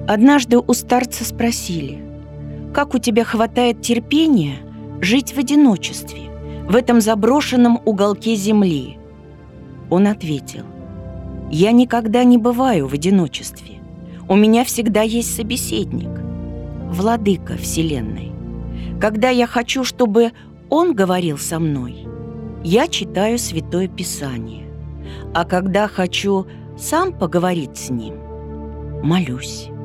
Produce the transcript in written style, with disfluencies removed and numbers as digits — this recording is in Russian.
Однажды у старца спросили: «Как у тебя хватает терпения жить в одиночестве, в этом заброшенном уголке земли?» Он ответил: «Я никогда не бываю в одиночестве. У меня всегда есть собеседник, владыка Вселенной. Когда я хочу, чтобы он говорил со мной, я читаю Святое Писание. А когда хочу сам поговорить с ним, молюсь».